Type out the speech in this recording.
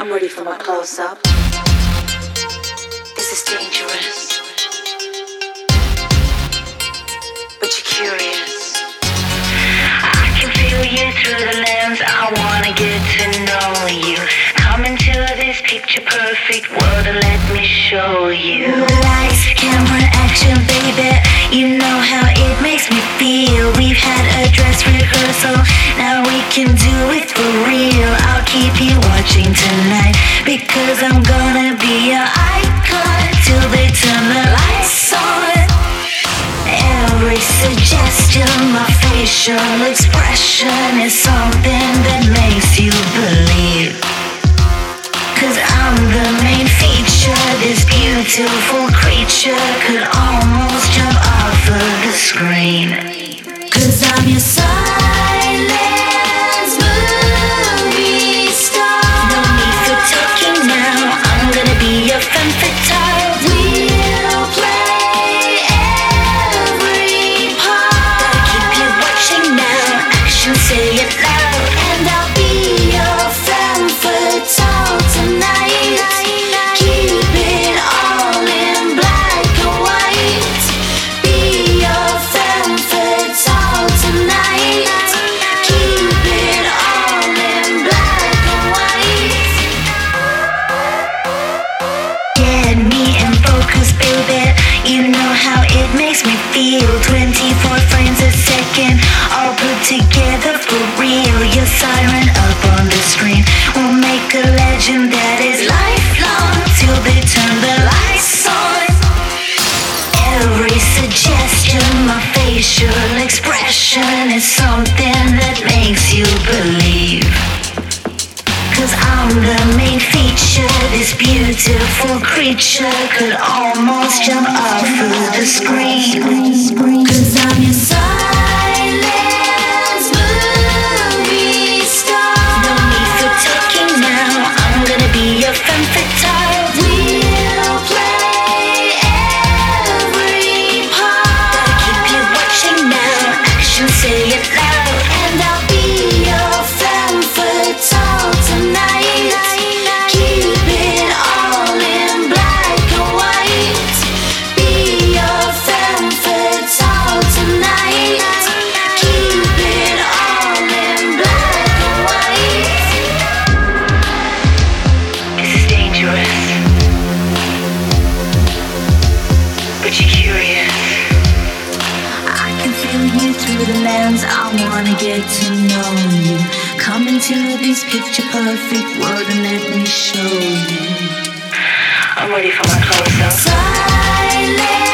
I'm ready for my close-up. This is dangerous, but you're curious. I can feel you through the lens. I wanna get to know you. Come into this picture-perfect world and let me show you. Lights, camera, action, baby. You know how it makes me feel. We've had a dress rehearsal, now we can do it for real. I'll keep you watching tonight, because I'm gonna be your icon till they turn the lights on. Every suggestion, my facial expression is something that makes you believe. 'Cause I'm the main feature. This beautiful creature could almost jump off of the screen. 'Cause I'm your silence movie star. No need for talking now, I'm gonna be your femme fatale. We'll play every part. Gotta keep you watching now, action, say it loud. And I'll be your femme fatale tonight. Keep it all in black and white. Be your femme fatale tonight. Keep it all in black and white. Get me in focus, baby. You know how it makes me feel. 24 frames a second, all put together for real. Your siren up on the screen will make a legend that is lifelong till they turn the lights on. Every suggestion, my facial expression is something that makes you believe. 'Cause I'm the main feature. This beautiful creature could almost jump off of the screen. 'Cause I'm your silence movie star. No need for talking now, I'm gonna be your femme fatale. We'll play every part. Gotta keep you watching now, action, say it loud. And I'll be your femme fatale tonight. Keep it all in black and white. Be your femme fatale tonight. Keep it all in black and white. This is dangerous, but you're curious. I can feel you through the lens. I wanna get to know you. Come into this picture-perfect world and let me show you. I'm ready for my close-up. Silence.